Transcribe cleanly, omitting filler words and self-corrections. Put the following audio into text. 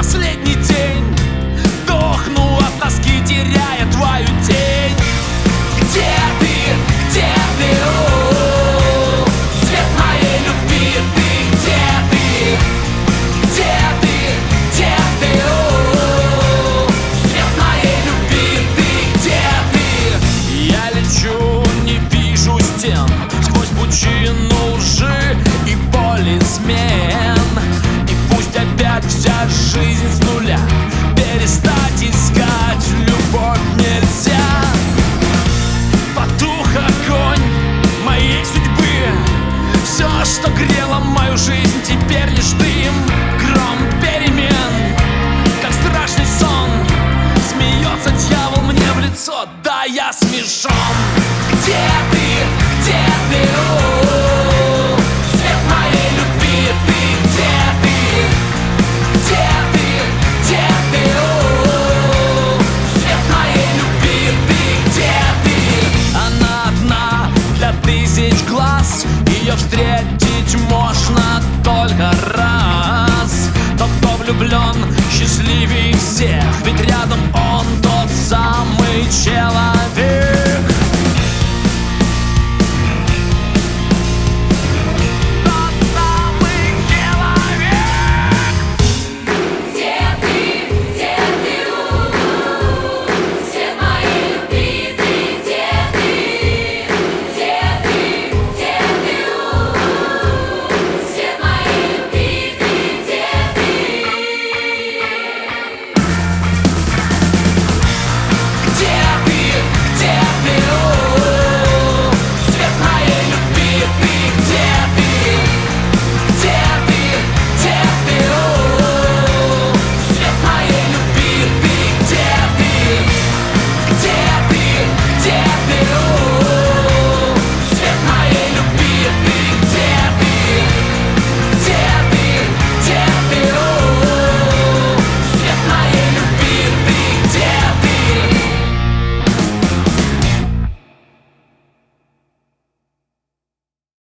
последний день, дохну от тоски, теряя твою тень. Где ты, о, свет моей любви, ты где ты? Где ты, о, свет моей любви, ты где ты? Я лечу, не вижу стен, сквозь пучину лжи и боли измен. И пусть опять вся жизнь с нуля, перестать искать любовь нельзя. Потух огонь моей судьбы, все, что грело мою жизнь, теперь лишь дым. Гром перемен, как страшный сон, смеется дьявол мне в лицо, да я смешон. Где ты, о, свет моей любви, ты где ты? Где ты, о, свет моей любви, ты где ты? Она одна для тысяч глаз, ее встретить можно только раз. Тот, кто влюблен, счастливее всех, ведь рядом он тот самый человек.